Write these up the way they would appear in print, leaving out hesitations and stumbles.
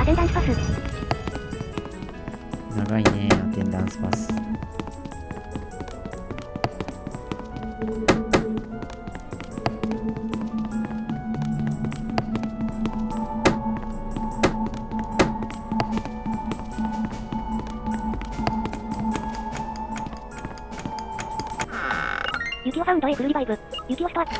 アテンダンスパス。 長いね、アテンダンスパス。 ユキオサウンドへフルリバイブ。ユキオストア。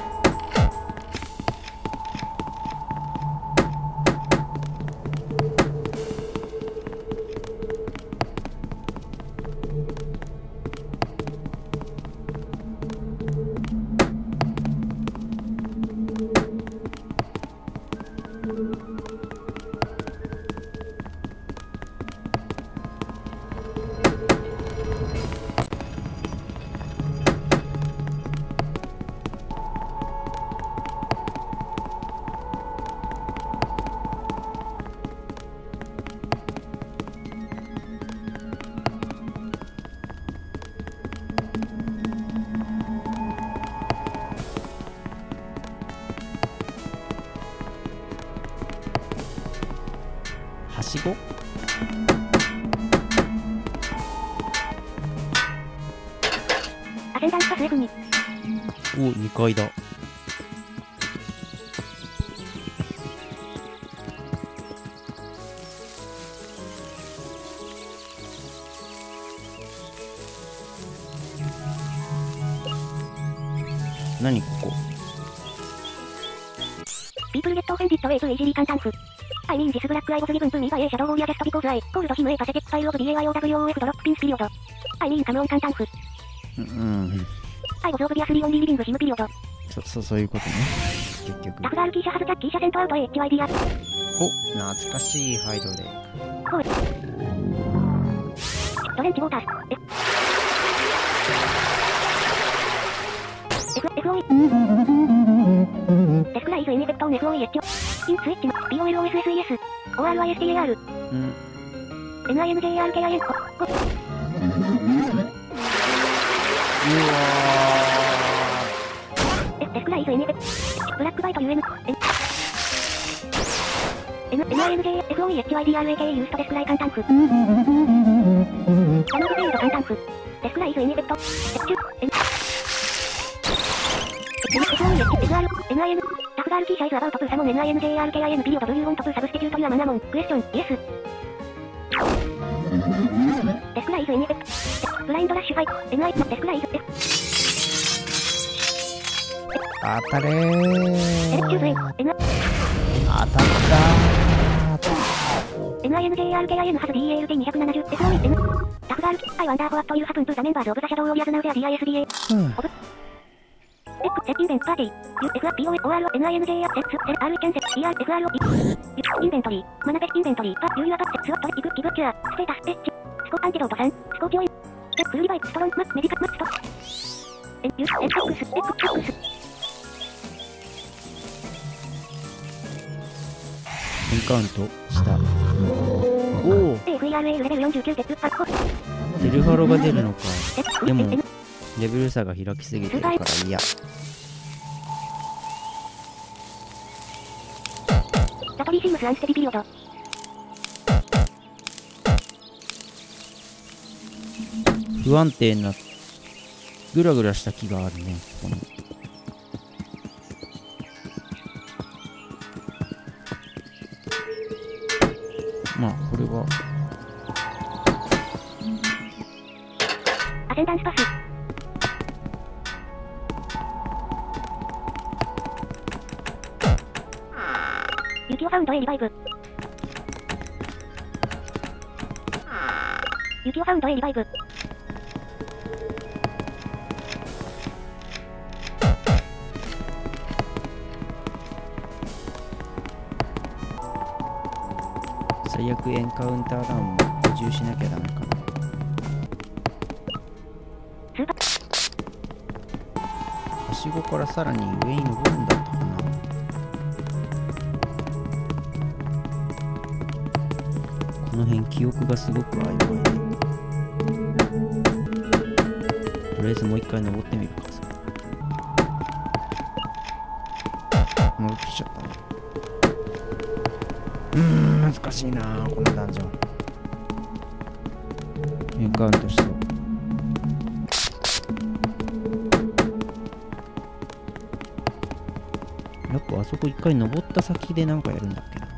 はしご？ アテンダンスパス F2。 お、2階だ。何ここ？ ピープルゲットオフェンディットウェイズエイジリーカンタンフ。I mean this black eye was given to me by a shadow warrior just because I told him a pathetic file of DAIOWOF drop pins period. I mean come on カンタンフ。I was obviously only reading him period. そういうことね。結局。 タフガールキーシャハズキャッキーシャセントアウト HYD ア。 お、懐かしいハイドレーク。 ほい。トレンチウォーター。FOE。デスクライズエネフェクトン FOEH。インスイッチの POLOSSES。ORISTAR。NINJRKIN。デスクライズエネフェクト。ブラックバイト UN。NINJFOEHYDRAK ユーストデスクライカンタンフ。ナノグレードカンタンフ。デスクライズエネフェクト。FOEHSR、NIN、タフガールキーシャイズアバウトプーサモン NINJRKIN ピリオド Do you want to サブスティキュートリアマナモンクエスチョン、イエス。デスクライズエネフェクト。ブラインドラッシュファイト、NI のデスクライズ。 当たれエレクチューズエイ、 当たった NINJRKIN ハズ DALT270 FOE、タフガールキー、I wonder what you happen to the members of the shadow warriors now there DISDA。セッインベントパーティー、UFPOOR、NINJ、セッツ、セル、R、キャンセ、ER、FRO、インベントリー、マナベ、インベントリー、パ、ユーユアパ、スウォット、イグ、ギブ、キュア、ステータス、エッチ、スコ、アンティドート3、スコーピオイン、フルリバイブ、ストロン、マッ、メディカ、マッ、スト、ユー、エックス、エックス、 エンカウントした。おお、 FERA レベル49鉄、パッコ、 デルファロが出るのか。でもレベル差が開きすぎてるから嫌。 ラトリーシームスアンステディピリオド。 不安定なグラグラした木があるね、ここに。まあこれはアセンダンスパス。ユキオサウンドへリバイブ。ユキオサウンドへリバイブ。 最悪エンカウンターダウンも補充しなきゃダメかな。はしごからさらに上に登るんだったかな。この辺記憶がすごく曖昧で、とりあえずもう一回登ってみるか。戻ってきちゃったね。 難しいなこのダンジョン。エンカウントしそう。やっぱあそこ一回登った先でなんかやるんだっけな。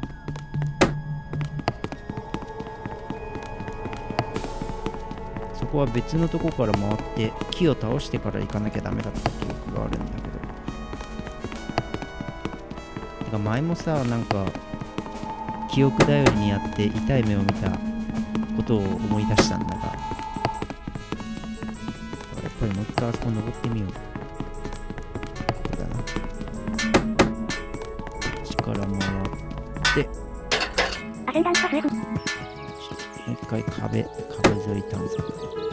そこは別のとこから回って木を倒してから行かなきゃダメだった記憶があるんだけど。てか前もさ、なんか記憶頼りにやって痛い目を見たことを思い出したんだが、やっぱりもう一回あそこ登ってみよう。ここだな。力回ってアセンダントパスへ。 もう一回壁沿い探索。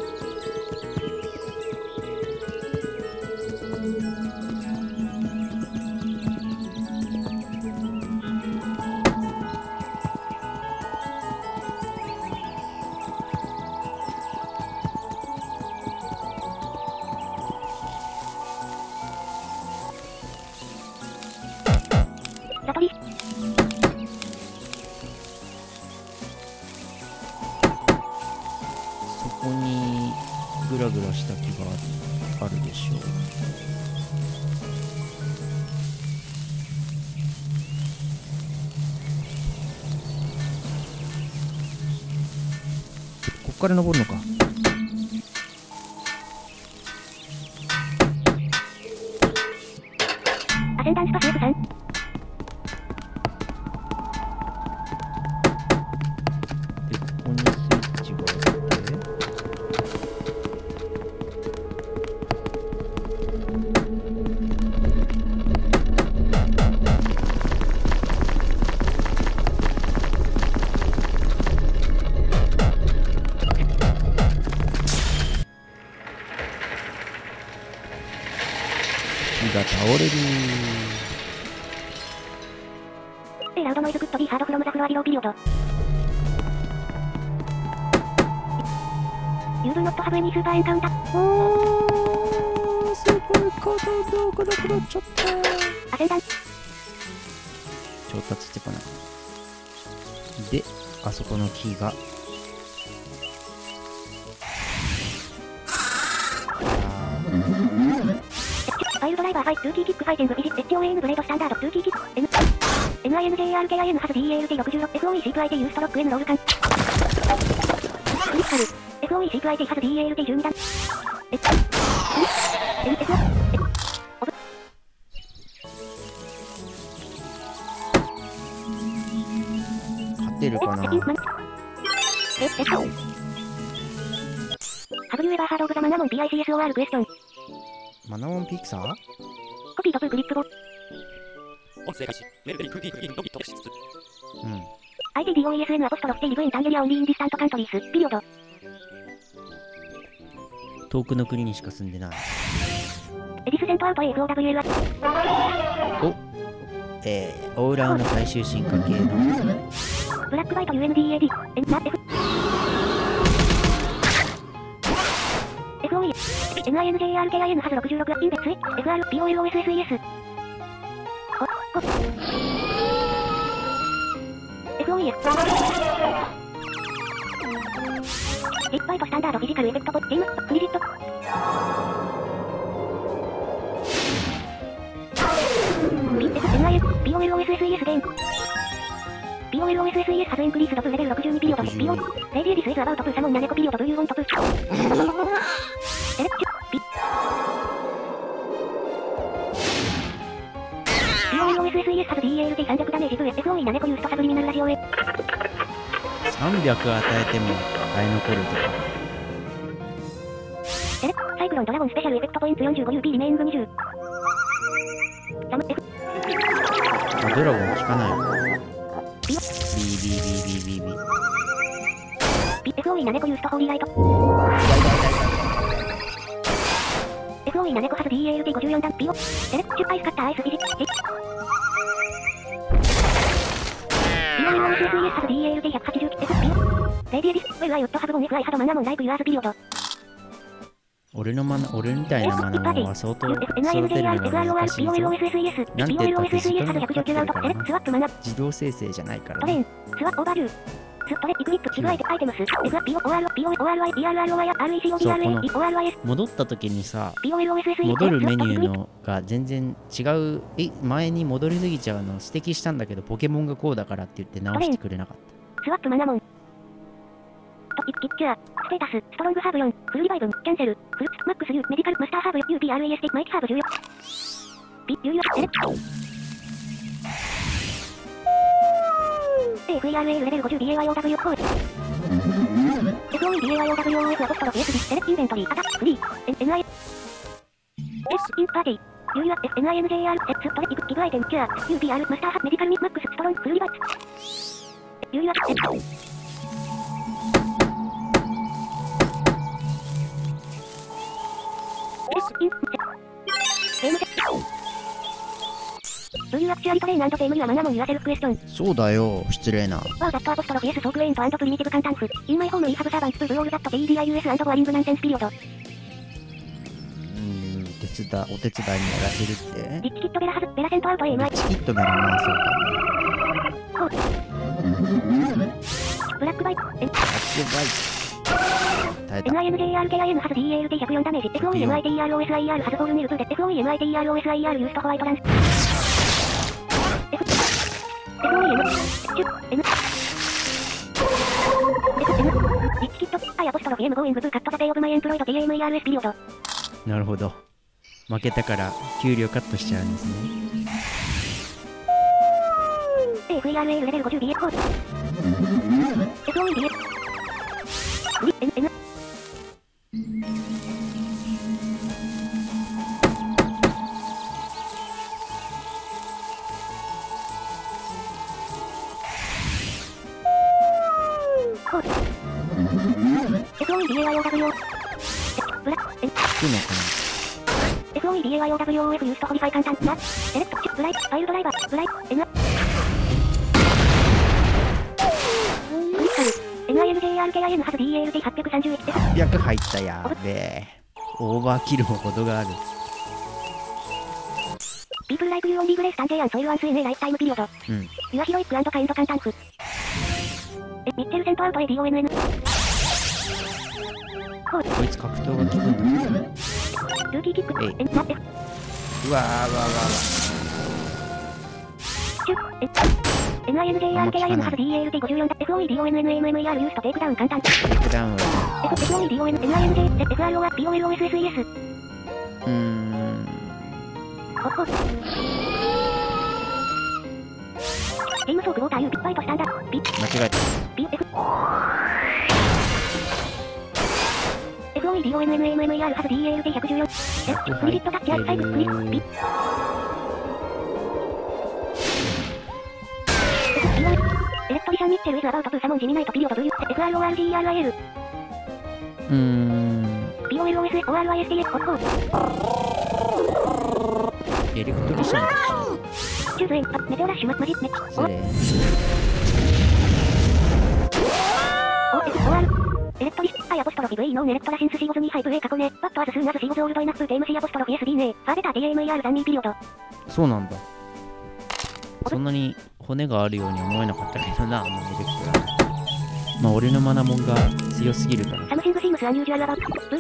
サトリ。 そこにグラグラした木があるでしょう。こっから登るのか。 アセンダンスパスへ3。 で、ここにスイッチがあって木が倒れる。 ラウドノイズグッドビーハードフロムザフロアリローピリオド。ユーブノットハブエニースーパーエンカウンター。 すごい肩どこだくなっちゃった。 アセンダンス。 調達してこない。で、あそこの木がファイルドライバー5、ルーキーキックファイテングフィジッ HOAN ブレードスタンダード、ルーキーキック、NINJRKIN ハズ DELT66、FOE シープ IT ユーストロック N ロールカン。クリスタル、FOE シープ IT ハズ DELT12 段。 勝てるかな。 ハブユーエバーハードオブザマナモン PICSOR クエスチョン。 マナモンピクサー？ コピードプークリックボ。 音声開始。メルベリクーディークインドビット消しつつ。 うん。 ITDOESN アポストロフテリブインタンゲリアオンリーインディスタントカントリース、ピリオド。 遠くの国にしか住んでない。 エディスセントアウト AFOWL。 オーラーの最終進化系の。 ブラックバイト UNDAD、FOE、NINJRKIN ハズ66、インベッツイ、FR、POLOSSES。FOE。リッパイトスタンダードフィジカルエフェクトボゲーム、クリジット。POLOSSES ゲーム。POLOSSES ハズエンクリースドプレベル62ピリオド。PO。レディーディスイズアバウトプーサモンナネコピリオド。Do you want to push? セレクチュ。POLOSSES ハズ DELT300 ダメージ2 FOE ナネコユーストサブリミナルラジオへ。 300与えても生え残るとか。 セレクサイクロンドラゴンスペシャルエフェクトポイント 45UP リメイング20。サム F。 ドラゴン効かない。 FOE ナネコユーストホーリーライト。FOE ナネコハズ DELT54 段 PO。セレクチュアイスカッターアイスフィジック。POLOSSES ハズ DELT180 FPO。レディーディスウェルアイウッドハブゴン FI ハドマナモンライクユアーズピリオド。 俺みたいなマナモンは相当育てるのが難しいぞ。なんて言ったって時間がかかってるからな。自動生成じゃないからトレインね。 スワオーバービューストレイクリップチグアイテアイテムス FPORPORYPRROYRECODRAEORYS 戻った時にさ、 POLOSSE 戻るメニューのが全然違う。前に戻りすぎちゃうのを指摘したんだけど、ポケモンがこうだからって言って直してくれなかった。 スワップマナモントピッキュアステータスストロングハーブ4フルリバイブキャンセルフルマックス U メディカルマスターハーブ UPREST マイキハーブ14ピユーユアセレクト FERAL レベル50 BAYOW コール FOEBAYOWOF アポストロフ SD セレクインベントリーアタックフリー NI S インパーティーユーユア NINJR セストレイクギブアイテムキュア UPR マスターハメディカルミマックスストロングフルリバイブユーユアセレクトゲームセットユーアクチュアリトレイン&ゲームにはマナモンユアセルフクエスチョンそうだよ、失礼な。 ワーザットアポストロフ S ソークエイント&プリミティブ簡単フインマイホームイーハブサーバンスプールオールザット DEDIUS& ボアリングナンセンスピリオドお手伝いにやらせるって。 リッチキットベラセントアウト AMI リッチキットならまあそうか。 ブラックバイ耐えた。 NINJRKIN ハズ DALT104 ダメージ FOEMITEROSIR ハズボールネル2で FOEMITEROSIR ユーストホワイトランス FOEM チュ Nリッチキットアイアポストロフ M ゴーイングブーカットザペイオブマイエンプロイド TAMERS ピリオドなるほど。負けたから給料カットしちゃうんですね。 FERAL レベル50 BS コード FOEBS N コード FOEBAIOW ブラ聞くのか FOEBAIOWOF ユーストホリファイ簡単なセレクトチュブライファイルドライバーブライ N クリスタル NINJRKIN ハズ DALT831 でな。800入ったやべえ。オーバーキルも程がある。 ピープルライクユーオンリーグレースタンデーアンソイルアンスエネライフタイムピリオドうん。 ユアヒロイック&カインド簡単フミッチェルセントアウト ADONN コードこいつ格闘が効くんだ。 ルーキーキックえい N なってうわーわーわーわチュ NINJRKIN ハズ DALT54 だ FOEDONNMMER ユーストテイクダウン簡単ー。テイクダウンは。 FOEDONNINJ FROR POLOSSES ほっほゲームソークウォーターユーピッパイトスタンダピ間違えた。 PF FOEDONNMMER ハズ DALT114 フリビットタッチアイサイククリッピエレクトリシャンミッチェルイズアバウトプーサモンジミナイトピリオド VU FRORGERIL POLOSS ORISTS ほっほエレクトリシャンチューズエンメテオラッシュマジメ失礼。 OR エレクトリスアイアポストロフィ V ノンエレクトラシンス C5 ズニーハイプ A 過去ねバットアズスーナズ C5 ズオールドイナップテーム C アポストロフィ SD ネファーベタ TAMER 残民ピリオドそうなんだ。そんなに骨があるように思えなかったけどな、エレクトラ。まあ俺のマナモンが強すぎるから。 サムシングシームスアンユージュアルアバウト